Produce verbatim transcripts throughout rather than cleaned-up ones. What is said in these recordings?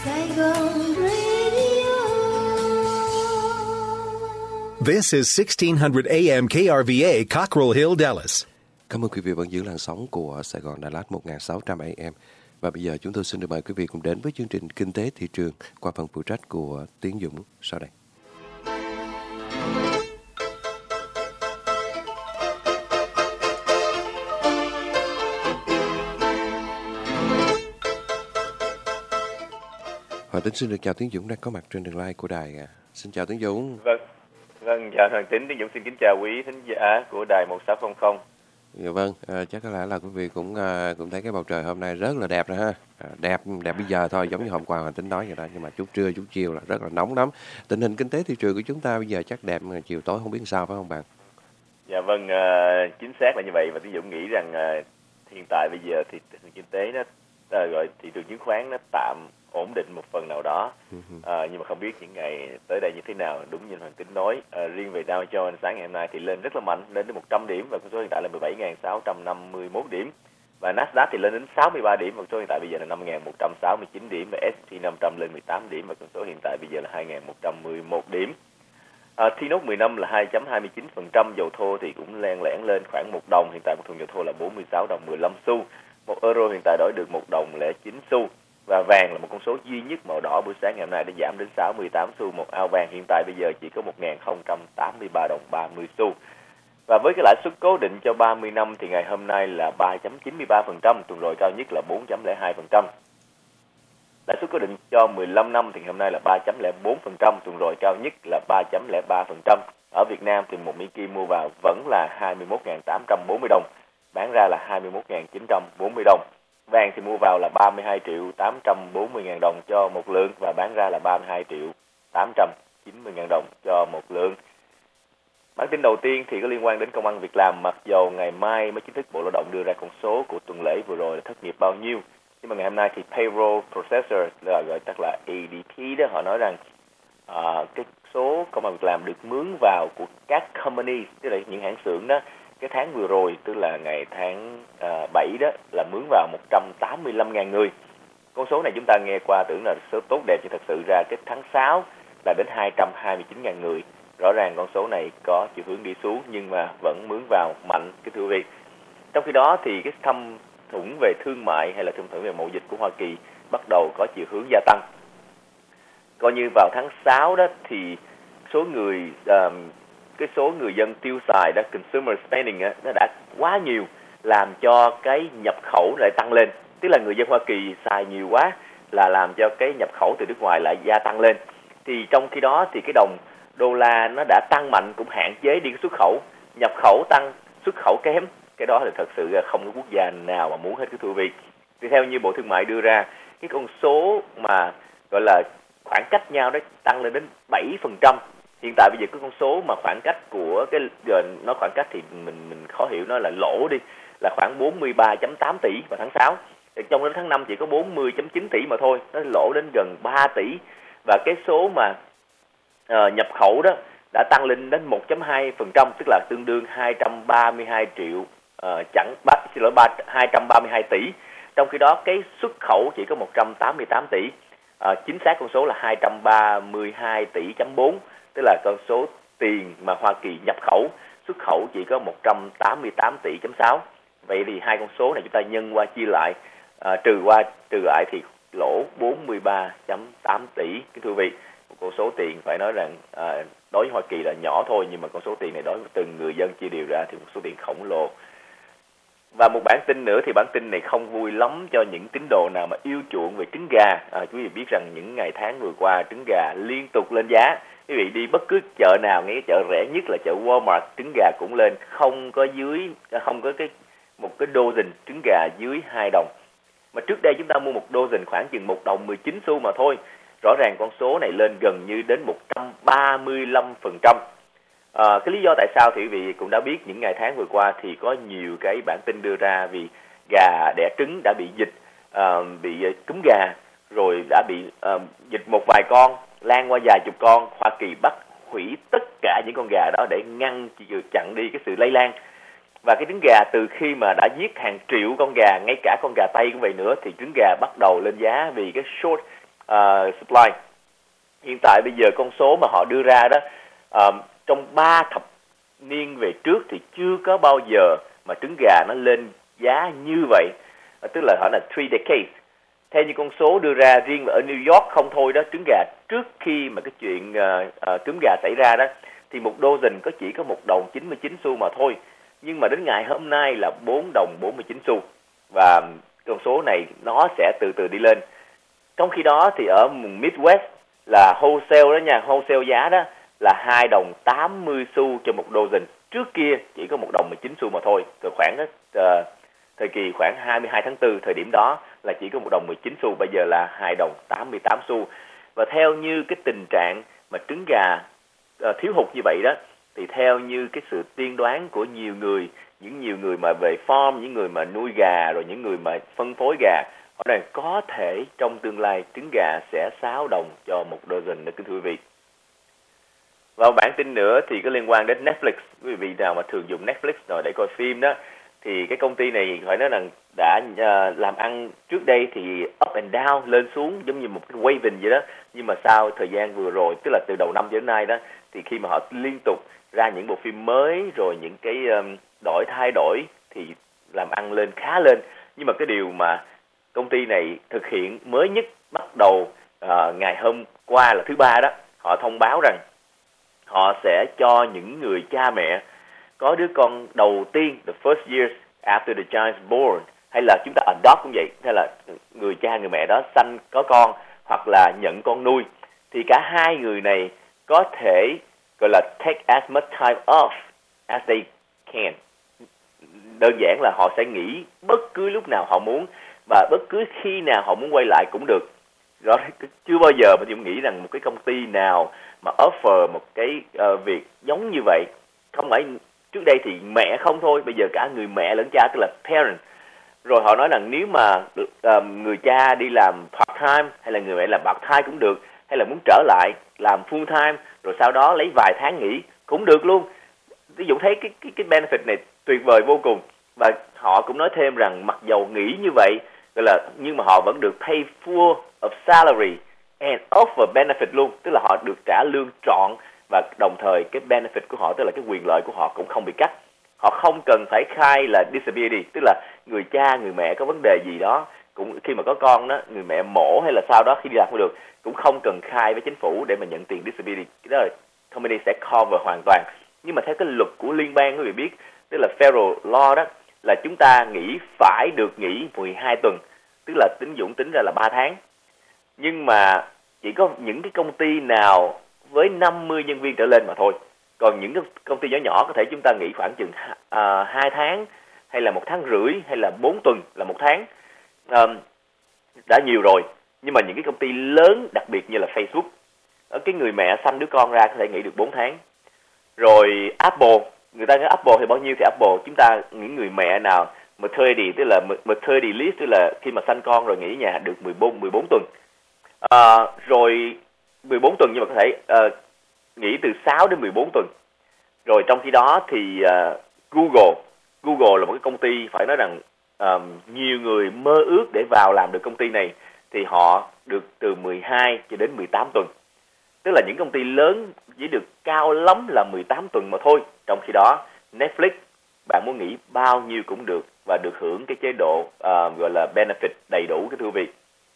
Saigon Radio. This is sixteen hundred A M K R V A, Cockrell Hill, Dallas. Cảm ơn quý vị vẫn giữ làn sóng của Sài Gòn Đà Lạt một nghìn sáu trăm A M. Và bây giờ chúng tôi xin được mời quý vị cùng đến với chương trình Kinh tế thị trường qua phần phụ trách của Tiến Dũng sau đây. Hoàng Tính xin được chào Tiến Dũng đang có mặt trên đường live của đài. Xin chào Tiến Dũng. Vâng, vâng, chào Hoàng Tính. Tiến Dũng xin kính chào quý thính giả của đài một sáu không không. Dạ vâng, à, chắc có lẽ là quý vị cũng à, cũng thấy cái bầu trời hôm nay rất là đẹp rồi ha. À, đẹp đẹp bây giờ thôi, giống như hôm qua Hoàng Tính nói vậy đó, nhưng mà chút trưa chút chiều là rất là nóng lắm. Tình hình kinh tế thị trường của chúng ta bây giờ chắc đẹp, chiều tối không biết sao phải không bạn? Dạ vâng, à, chính xác là như vậy. Và Tiến Dũng nghĩ rằng à, hiện tại bây giờ thì tình hình kinh tế nó à, gọi thị trường chứng khoán nó tạm ổn định một phần nào đó, à, nhưng mà không biết những ngày tới đây như thế nào. Đúng như Hoàng Tính nói, à, riêng về Dow Jones sáng ngày hôm nay thì lên rất là mạnh, lên đến một trăm điểm và con số hiện tại là mười bảy nghìn sáu trăm năm mươi mốt điểm, và Nasdaq thì lên đến sáu mươi ba điểm và con số hiện tại bây giờ là năm nghìn một trăm sáu mươi chín điểm, và ét and pê năm trăm lên mười tám điểm và con số hiện tại bây giờ là hai nghìn một trăm mười một điểm. À, T-Note mười năm là hai phẩy hai mươi chín phần trăm, dầu thô thì cũng len lẻn lên khoảng một đồng, hiện tại một thùng dầu thô là bốn mươi sáu đồng mười lăm xu, một euro hiện tại đổi được một đồng lẻ chín xu. Và vàng là một con số duy nhất màu đỏ buổi sáng ngày hôm nay đã giảm đến sáu mươi tám xu một ao vàng, hiện tại bây giờ chỉ có một nghìn không trăm tám mươi ba đồng ba mươi xu. Và với cái lãi suất cố định cho ba mươi năm thì ngày hôm nay là ba phẩy chín mươi ba phần trăm, tuần rồi cao nhất là bốn phẩy không hai phần trăm. Lãi suất cố định cho mười lăm năm thì ngày hôm nay là ba phẩy không bốn phần trăm, tuần rồi cao nhất là ba phẩy không ba phần trăm. Ở Việt Nam thì một Mỹ Kim mua vào vẫn là hai mươi mốt nghìn tám trăm bốn mươi đồng, bán ra là hai mươi mốt nghìn chín trăm bốn mươi đồng. Vàng thì mua vào là ba mươi hai triệu tám trăm bốn mươi ngàn đồng cho một lượng và bán ra là ba mươi hai triệu tám trăm chín mươi ngàn đồng cho một lượng. Bản tin đầu tiên thì có liên quan đến công ăn việc làm, mặc dầu ngày mai mới chính thức Bộ Lao động đưa ra con số của tuần lễ vừa rồi là thất nghiệp bao nhiêu. Nhưng mà ngày hôm nay thì Payroll Processor, là gọi tắt là A D P đó, họ nói rằng à, cái số công ăn việc làm được mướn vào của các companies, tức là những hãng xưởng đó, cái tháng vừa rồi, tức là ngày tháng uh, bảy đó, là mướn vào một trăm tám mươi lăm nghìn người. Con số này chúng ta nghe qua tưởng là số tốt đẹp, nhưng thật sự ra cái tháng sáu là đến hai trăm hai mươi chín nghìn người. Rõ ràng con số này có chiều hướng đi xuống, nhưng mà vẫn mướn vào mạnh, cái thưa quý vị. Trong khi đó thì cái thâm thủng về thương mại hay là thâm thủng về mậu dịch của Hoa Kỳ bắt đầu có chiều hướng gia tăng. Coi như vào tháng sáu đó thì số người uh, cái số người dân tiêu xài đó, consumer spending á, nó đã quá nhiều, làm cho cái nhập khẩu lại tăng lên. Tức là người dân Hoa Kỳ xài nhiều quá là làm cho cái nhập khẩu từ nước ngoài lại gia tăng lên. Thì trong khi đó thì cái đồng đô la nó đã tăng mạnh cũng hạn chế đi cái xuất khẩu, nhập khẩu tăng, xuất khẩu kém. Cái đó thì thật sự không có quốc gia nào mà muốn hết, cái thưa quý vị. Thì theo như Bộ Thương mại đưa ra, cái con số mà gọi là khoảng cách nhau đó tăng lên đến bảy phần trăm. Hiện tại bây giờ cái con số mà khoảng cách của cái giờ nó khoảng cách thì mình mình khó hiểu, nó là lỗ đi, là khoảng bốn mươi ba phẩy tám tỷ vào tháng sáu. Trong đến tháng năm chỉ có bốn mươi phẩy chín tỷ mà thôi, nó lỗ đến gần ba tỷ. Và cái số mà uh, nhập khẩu đó đã tăng lên đến một phẩy hai phần trăm, tức là tương đương hai trăm ba mươi hai triệu uh, chẳng xin lỗi hai trăm ba mươi hai tỷ. Trong khi đó cái xuất khẩu chỉ có một trăm tám mươi tám tỷ. Uh, chính xác con số là hai trăm ba mươi hai tỷ chấm bốn, tức là con số tiền mà Hoa Kỳ nhập khẩu, xuất khẩu chỉ có một trăm tám mươi tám tỷ chấm sáu. Vậy thì hai con số này chúng ta nhân qua chia lại, à, trừ qua trừ lại thì lỗ bốn mươi ba phẩy tám tỷ, cái thưa quý vị. Một con số tiền phải nói rằng à, đối với Hoa Kỳ là nhỏ thôi, nhưng mà con số tiền này đối với từng người dân chia đều ra thì một số tiền khổng lồ. Và một bản tin nữa thì bản tin này không vui lắm cho những tín đồ nào mà yêu chuộng về trứng gà. À, quý vị biết rằng những ngày tháng vừa qua trứng gà liên tục lên giá. Quý vị đi bất cứ chợ nào, ngay cái chợ rẻ nhất là chợ Walmart, trứng gà cũng lên, không có dưới, không có cái một cái dozen trứng gà dưới hai đồng. Mà trước đây chúng ta mua một dozen khoảng chừng một đồng mười chín xu mà thôi. Rõ ràng con số này lên gần như đến một trăm ba mươi lăm phần trăm. À, cái lý do tại sao thì quý vị cũng đã biết, những ngày tháng vừa qua thì có nhiều cái bản tin đưa ra vì gà đẻ trứng đã bị dịch, uh, bị cúm gà, rồi đã bị uh, dịch một vài con, lan qua vài chục con. Hoa Kỳ bắt hủy tất cả những con gà đó để ngăn chặn đi cái sự lây lan. Và cái trứng gà từ khi mà đã giết hàng triệu con gà, ngay cả con gà Tây cũng vậy nữa, thì trứng gà bắt đầu lên giá vì cái short, uh, supply. Hiện tại bây giờ con số mà họ đưa ra đó, uh, trong ba thập niên về trước thì chưa có bao giờ mà trứng gà nó lên giá như vậy, uh, tức là họ là three decades. Theo như con số đưa ra riêng ở New York không thôi đó, trứng gà trước khi mà cái chuyện uh, uh, cúm gà xảy ra đó, thì một dozen có chỉ có một đồng chín mươi chín xu mà thôi. Nhưng mà đến ngày hôm nay là bốn đồng bốn mươi chín xu. Và con số này nó sẽ từ từ đi lên. Trong khi đó thì ở Midwest là wholesale đó nha, wholesale giá đó là hai đồng tám mươi xu cho một dozen. Trước kia chỉ có một đồng mười chín xu mà thôi. Từ khoảng đó, uh, thời kỳ khoảng hai mươi hai tháng tư, thời điểm đó là chỉ có một đồng mười chín xu, bây giờ là hai đồng tám mươi tám xu. Và theo như cái tình trạng mà trứng gà uh, thiếu hụt như vậy đó, thì theo như cái sự tiên đoán của nhiều người, những nhiều người mà về farm, những người mà nuôi gà, rồi những người mà phân phối gà, họ nói có thể trong tương lai trứng gà sẽ sáu đồng cho một dozen đó, kính thưa quý vị. Và một bản tin nữa thì có liên quan đến Netflix. Quý vị nào mà thường dùng Netflix rồi để coi phim đó, thì cái công ty này phải nói rằng đã uh, làm ăn trước đây thì up and down, lên xuống giống như một cái waving vậy đó. Nhưng mà sau thời gian vừa rồi, tức là từ đầu năm đến nay đó, thì khi mà họ liên tục ra những bộ phim mới, rồi những cái um, đổi thay đổi thì làm ăn lên khá lên. Nhưng mà cái điều mà công ty này thực hiện mới nhất bắt đầu uh, ngày hôm qua là thứ ba đó, họ thông báo rằng họ sẽ cho những người cha mẹ có đứa con đầu tiên, the first years after the child's born, hay là chúng ta adopt cũng vậy, hay là người cha người mẹ đó sanh có con hoặc là nhận con nuôi, thì cả hai người này có thể gọi là take as much time off as they can. Đơn giản là họ sẽ nghỉ bất cứ lúc nào họ muốn và bất cứ khi nào họ muốn quay lại cũng được. Đó, chưa bao giờ mà tôi nghĩ rằng một cái công ty nào mà offer một cái uh, việc giống như vậy. Không phải trước đây thì mẹ không thôi, bây giờ cả người mẹ lẫn cha, tức là parent. Rồi họ nói rằng nếu mà uh, người cha đi làm part time hay là người mẹ làm part time cũng được, hay là muốn trở lại làm full time rồi sau đó lấy vài tháng nghỉ cũng được luôn. Ví dụ thấy cái cái cái benefit này tuyệt vời vô cùng. Và họ cũng nói thêm rằng mặc dầu nghỉ như vậy, gọi là nhưng mà họ vẫn được pay full of salary and offer benefit luôn, tức là họ được trả lương trọn và đồng thời cái benefit của họ, tức là cái quyền lợi của họ cũng không bị cắt. Họ không cần phải khai là disability, tức là người cha người mẹ có vấn đề gì đó, cũng khi mà có con đó, người mẹ mổ hay là sau đó khi đi làm không được, cũng không cần khai với chính phủ để mà nhận tiền disability. Cái đó là company sẽ cover hoàn toàn. Nhưng mà theo cái luật của liên bang quý vị biết, tức là federal law đó, là chúng ta nghỉ phải được nghỉ mười hai tuần, tức là tính dụng tính ra là ba tháng. Nhưng mà chỉ có những cái công ty nào với năm mươi nhân viên trở lên mà thôi. Còn những cái công ty nhỏ nhỏ có thể chúng ta nghỉ khoảng chừng uh, hai tháng, hay là một tháng rưỡi, hay là bốn tuần là một tháng. Uh, đã nhiều rồi. Nhưng mà những cái công ty lớn, đặc biệt như là Facebook, ở cái người mẹ sanh đứa con ra có thể nghỉ được bốn tháng. Rồi Apple, người ta nói Apple thì bao nhiêu thì Apple, chúng ta những người mẹ nào maternity, tức là maternity leave, tức là khi mà sanh con rồi nghỉ nhà được mười bốn, mười bốn tuần. À, rồi mười bốn tuần nhưng mà có thể uh, nghỉ từ sáu đến mười bốn tuần. Rồi trong khi đó thì uh, Google, Google là một cái công ty phải nói rằng uh, nhiều người mơ ước để vào làm được công ty này, thì họ được từ mười hai cho đến mười tám tuần. Tức là những công ty lớn chỉ được cao lắm là mười tám tuần mà thôi. Trong khi đó Netflix, bạn muốn nghỉ bao nhiêu cũng được và được hưởng cái chế độ uh, gọi là benefit đầy đủ, cái thưa quý vị.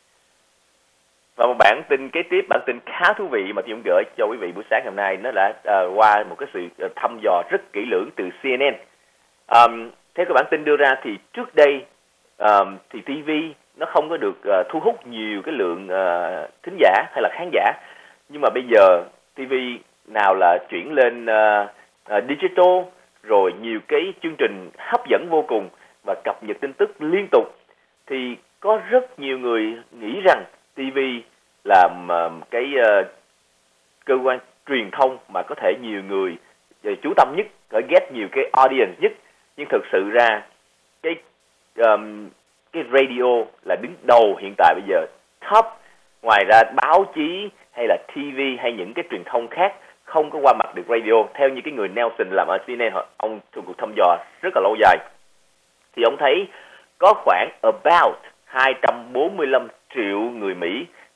Và một bản tin kế tiếp, bản tin khá thú vị mà tôi cũng gửi cho quý vị buổi sáng hôm nay, nó đã uh, qua một cái sự uh, thăm dò rất kỹ lưỡng từ C N N. Um, theo cái bản tin đưa ra thì trước đây um, thì ti vi nó không có được uh, thu hút nhiều cái lượng uh, thính giả hay là khán giả. Nhưng mà bây giờ ti vi nào là chuyển lên uh, uh, digital, rồi nhiều cái chương trình hấp dẫn vô cùng và cập nhật tin tức liên tục, thì có rất nhiều người nghĩ rằng ti vi là uh, cái uh, cơ quan truyền thông mà có thể nhiều người uh, chú tâm nhất, có get nhiều cái audience nhất. Nhưng thực sự ra cái um, cái radio là đứng đầu hiện tại bây giờ, top. Ngoài ra báo chí hay là ti vi hay những cái truyền thông khác không có qua mặt được radio. Theo như cái người Nelson làm ở C N N, ông thuộc cuộc thăm dò rất là lâu dài, thì ông thấy có khoảng about hai trăm bốn mươi lăm triệu người Mỹ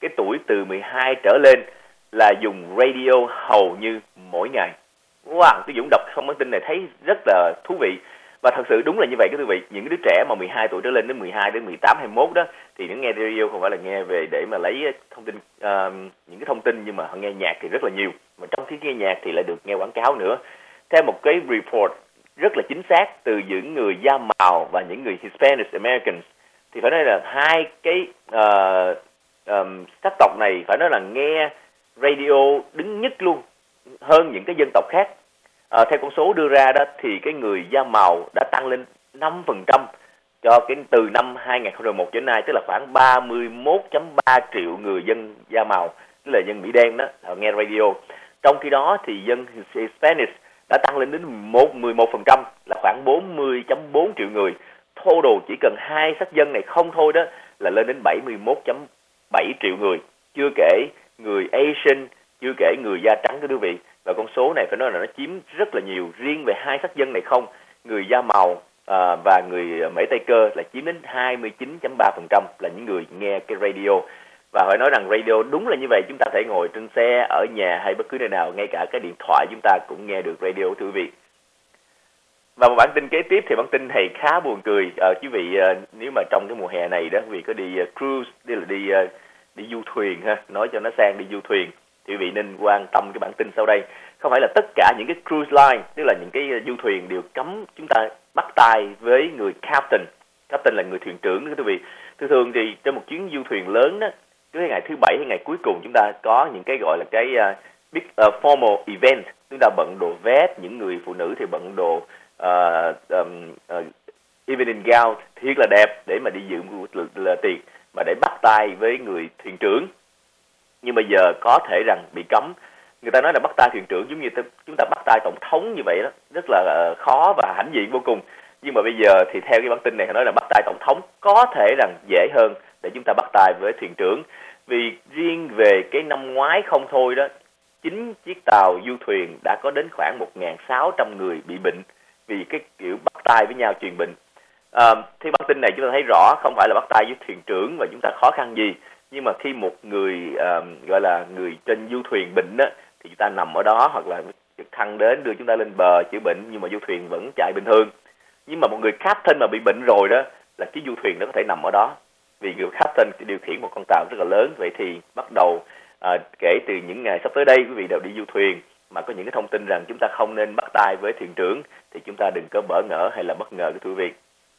cái tuổi từ mười hai trở lên là dùng radio hầu như mỗi ngày. Wow, tôi Dũng đọc thông bản tin này thấy rất là thú vị. Và thật sự đúng là như vậy, cái thú vị. Những đứa trẻ mà mười hai tuổi trở lên đến mười hai đến mười tám, hai mươi mốt đó thì nó nghe radio không phải là nghe về để mà lấy thông tin, uh, những cái thông tin, nhưng mà họ nghe nhạc thì rất là nhiều. Mà trong khi nghe nhạc thì lại được nghe quảng cáo nữa. Theo một cái report rất là chính xác từ những người da màu và những người Hispanic Americans, thì phải nói là hai cái uh, um, sắc tộc này phải nói là nghe radio đứng nhất luôn hơn những cái dân tộc khác. À, theo con số đưa ra đó thì cái người da màu đã tăng lên năm phần trăm cho cái từ năm hai nghìn không trăm lẻ một đến nay, tức là khoảng ba mươi mốt phẩy ba triệu người dân da màu, tức là dân Mỹ đen đó, họ nghe radio. Trong khi đó thì dân Hispanic đã tăng lên đến mười một phần trăm, là khoảng bốn mươi phẩy bốn triệu người. Total chỉ cần hai sắc dân này không thôi đó là lên đến bảy mươi mốt phẩy bảy triệu người. Chưa kể người Asian, chưa kể người da trắng các quý vị. Và con số này phải nói là nó chiếm rất là nhiều. Riêng về hai sắc dân này không, người da màu à, và người Mỹ Tây Cơ là chiếm đến hai mươi chín phẩy ba phần trăm là những người nghe cái radio. Và phải nói rằng radio đúng là như vậy, chúng ta thể ngồi trên xe, ở nhà hay bất cứ nơi nào, ngay cả cái điện thoại chúng ta cũng nghe được radio, thưa quý vị. Và một bản tin kế tiếp thì bản tin này khá buồn cười. À, quý vị à, nếu mà trong cái mùa hè này đó, quý vị có đi uh, cruise, đi là đi uh, đi du thuyền ha, nói cho nó sang đi du thuyền, thì quý vị nên quan tâm cái bản tin sau đây. Không phải là tất cả những cái cruise line, tức là những cái du thuyền đều cấm chúng ta bắt tay với người captain. Captain là người thuyền trưởng đó quý vị. Thường thường thì trong một chuyến du thuyền lớn đó, cái ngày thứ bảy hay ngày cuối cùng chúng ta có những cái gọi là cái uh, big uh, formal event. Chúng ta bận đồ vest, những người phụ nữ thì bận đồ uh, um, uh, evening gown thiệt là đẹp để mà đi dự một là tiệc mà để bắt tay với người thuyền trưởng. Nhưng bây giờ có thể rằng bị cấm. Người ta nói là bắt tay thuyền trưởng giống như chúng ta bắt tay tổng thống như vậy đó, rất là khó và hãnh diện vô cùng. Nhưng mà bây giờ thì theo cái bản tin này nói là bắt tay tổng thống có thể rằng dễ hơn để chúng ta bắt tay với thuyền trưởng. Vì riêng về cái năm ngoái không thôi đó, chín chiếc tàu du thuyền đã có đến khoảng một nghìn sáu trăm người bị bệnh vì cái kiểu bắt tay với nhau truyền bệnh. À, thì bản tin này chúng ta thấy rõ không phải là bắt tay với thuyền trưởng và chúng ta khó khăn gì, nhưng mà khi một người uh, gọi là người trên du thuyền bệnh á, thì chúng ta nằm ở đó hoặc là trực thăng đến đưa chúng ta lên bờ chữa bệnh, nhưng mà du thuyền vẫn chạy bình thường. Nhưng mà một người captain mà bị bệnh rồi đó là cái du thuyền nó có thể nằm ở đó, vì người captain điều khiển một con tàu rất là lớn. Vậy thì bắt đầu uh, kể từ những ngày sắp tới đây, quý vị đều đi du thuyền mà có những cái thông tin rằng chúng ta không nên bắt tay với thuyền trưởng thì chúng ta đừng có bỡ ngỡ hay là bất ngờ, cái thưa quý vị.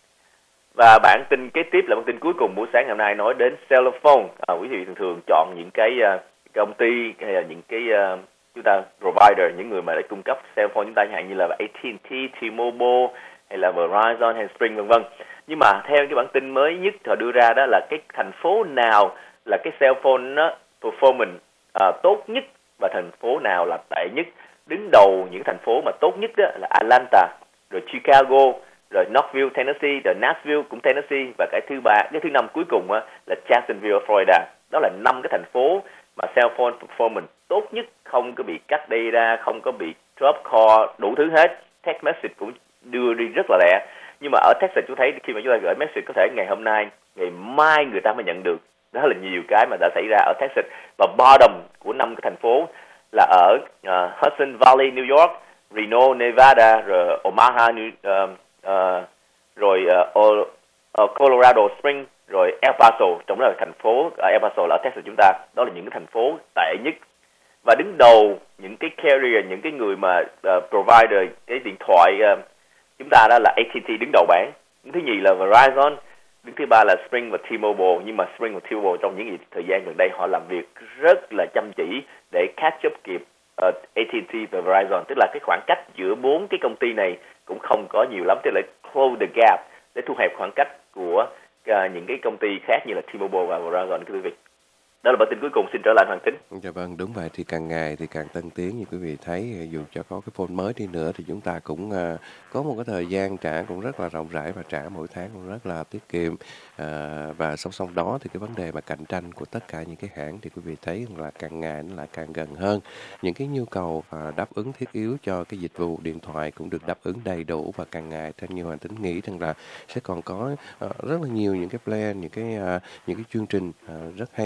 Và bản tin kế tiếp là bản tin cuối cùng buổi sáng ngày hôm nay nói đến cell phone. À, quý vị thường thường chọn những cái uh, công ty hay là những cái uh, chúng ta provider, những người mà đã cung cấp cell phone chúng ta, chẳng hạn như là a tê and tê, T-Mobile hay là Verizon hay Sprint vân vân. Nhưng mà theo cái bản tin mới nhất họ đưa ra đó là cái thành phố nào là cái cell phone nó performance uh, tốt nhất và thành phố nào là tệ nhất. Đứng đầu những thành phố mà tốt nhất đó là Atlanta, rồi Chicago, rồi Knoxville, Tennessee, rồi Nashville cũng Tennessee, và cái thứ ba, cái thứ năm cuối cùng á, là Jacksonville, Florida. Đó là năm cái thành phố mà cell phone performance tốt nhất, không có bị cắt data, không có bị drop call, đủ thứ hết. Text message cũng đưa đi rất là lẹ. Nhưng mà ở Texas chúng thấy khi mà chúng ta gửi message có thể ngày hôm nay, ngày mai người ta mới nhận được. Đó là nhiều cái mà đã xảy ra ở Texas. Và bottom của năm cái thành phố là ở uh, Hudson Valley, New York, Reno, Nevada, rồi Omaha, New, uh, uh, rồi uh, uh, Colorado Springs, rồi El Paso. Trong đó là thành phố uh, El Paso là ở Texas chúng ta. Đó là những cái thành phố tệ nhất. Và đứng đầu những cái carrier, những cái người mà uh, provider cái điện thoại uh, chúng ta đó là a tê and tê đứng đầu bảng. Thứ nhì là Verizon, đứng thứ ba là Sprint và T-Mobile. Nhưng mà Sprint và T-Mobile trong những thời gian gần đây họ làm việc rất là chăm chỉ để catch up kịp uh, a tê and tê và Verizon, tức là cái khoảng cách giữa bốn cái công ty này cũng không có nhiều lắm, tức là close the gap để thu hẹp khoảng cách của uh, những cái công ty khác như là T-Mobile và Verizon, quý vị. Đó là bản tin cuối cùng, xin trở lại Hoàng Tính. Dạ vâng, đúng vậy, thì càng ngày thì càng tân tiến, như quý vị thấy, dù cho có cái phone mới đi nữa thì chúng ta cũng uh, có một cái thời gian trả cũng rất là rộng rãi và trả mỗi tháng cũng rất là tiết kiệm. Uh, và song song đó thì cái vấn đề mà cạnh tranh của tất cả những cái hãng thì quý vị thấy là càng ngày nó lại càng gần hơn. Những cái nhu cầu và đáp ứng thiết yếu cho cái dịch vụ điện thoại cũng được đáp ứng đầy đủ, và càng ngày theo như Hoàng Tính nghĩ rằng là sẽ còn có uh, rất là nhiều những cái plan, những cái uh, những cái chương trình uh, rất hay, rất tốt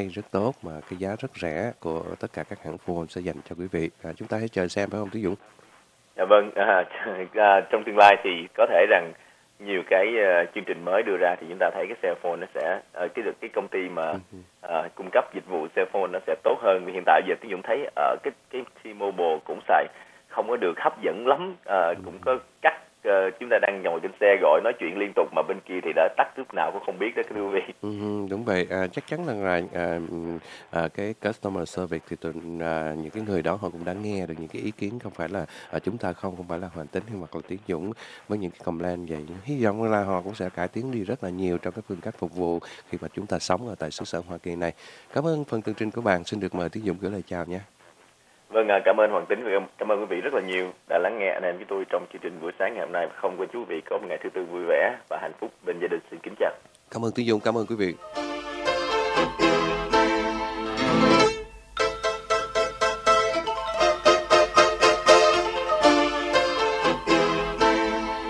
tốt mà cái giá rất rẻ của tất cả các hãng phone sẽ dành cho quý vị. À, chúng ta hãy chờ xem phải không Tiến Dũng? Dạ vâng, à, à, trong tương lai thì có thể rằng nhiều cái uh, chương trình mới đưa ra thì chúng ta thấy cái cell phone nó sẽ uh, cái cái công ty mà uh, cung cấp dịch vụ cell phone nó sẽ tốt hơn. Vì hiện tại giờ Tiến Dũng thấy ở uh, cái cái T-Mobile cũng xài không có được hấp dẫn lắm, uh, cũng có cắt. Uh, chúng ta đang ngồi trên xe gọi nói chuyện liên tục mà bên kia thì đã tắt lúc nào cũng không biết đó thưa quý vị. Ừ, đúng vậy, à, chắc chắn rằng là à, à, cái customer service thì tụi à, những cái người đó họ cũng đã nghe được những cái ý kiến, không phải là à, chúng ta không không phải là Hoàng Tính hoặc là Tiến Dũng với những cái complaint vậy. Hy vọng là họ cũng sẽ cải tiến đi rất là nhiều trong cái phương cách phục vụ khi mà chúng ta sống ở tại xứ sở Hoa Kỳ này. Cảm ơn phần tường trình của bạn, xin được mời Tiến Dũng gửi lời chào nha. Vâng, cảm ơn Hoàng Tính và cảm ơn quý vị rất là nhiều đã lắng nghe anh em với tôi trong chương trình buổi sáng ngày hôm nay. Không quên quý vị có một ngày thứ tư vui vẻ và hạnh phúc bên gia đình. Xin kính chào. Cảm ơn Tiến Dũng, cảm ơn quý vị.